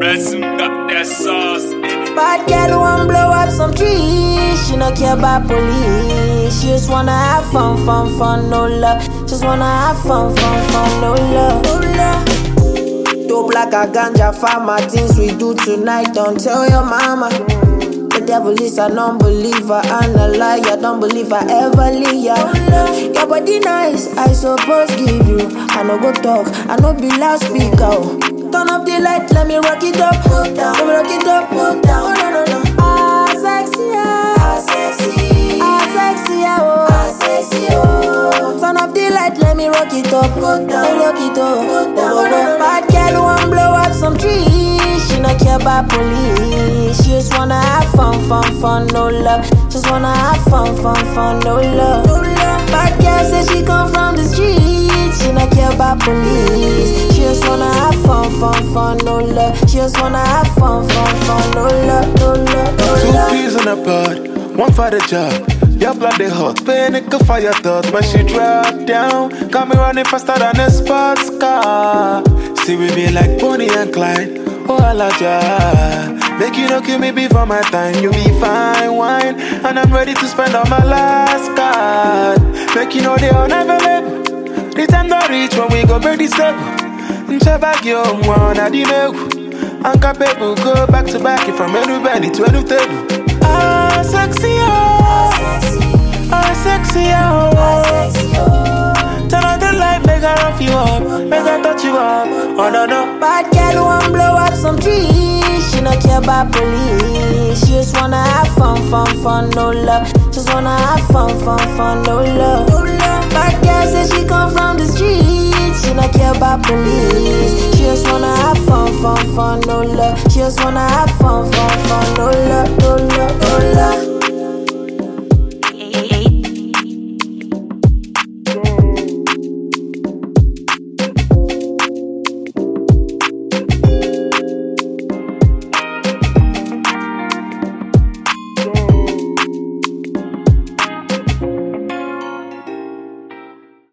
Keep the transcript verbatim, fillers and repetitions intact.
Person got that sauce in it. Bad girl want blow up some trees. She no care about police. She just wanna have fun, fun, fun, no love. Just wanna have fun, fun, fun, no love. No love. Dope like a ganja farmer. Things we do tonight, don't tell your mama. The devil is an unbeliever and a liar. Don't believe I ever leave ya. Your body nice, I suppose give you. I no go talk, I no be loudspeaker. Turn up the light, let me rock it up. Put down, let me rock it up. Put down, oh, no, no, no. Ah, sexy, ah, ah, sexy, ah, sexy, ah, oh, ah, sexy, oh. Turn up the light, let me rock it up. Put down, let me rock it up. Put down, oh, no, no. Bad girl want blow up some trees. She no care about police. She just wanna have fun, fun, fun, no love. Just wanna have fun, fun, fun, no love. No love. Bad girl say she come from the streets. She no care about police. She just wanna have fun, fun, fun, no love. She just wanna have fun, fun, fun, no love, no love, no Two love. peas in a pod, one for the job. Your blood they hot, panic for your thoughts. When she drop down, got me running faster than a sports car. See we be like Bonnie and Clyde. Oh, I love ya. Make you no kill me before my time. You be fine wine, and I'm ready to spend all my last card. Make you know they all never live. The time don't reach when we go break this up. Nchaba yo one at the milk. Anka people go back to back from anybody to any table. Ah, sexy oh, ah, sexy oh, ah, sexy oh. Turn on the light, make her rough you up, make her touch you up. Oh no no. Bad girl want blow up some trees. She no care about police. She just wanna have fun, fun, fun, no love. Just wanna have fun, fun, fun, no love. No love. Bad girl say she come from the streets. She no care about police. She just wanna have fun, fun, fun, no love. She just wanna have fun, fun, fun, no love, no love, no love.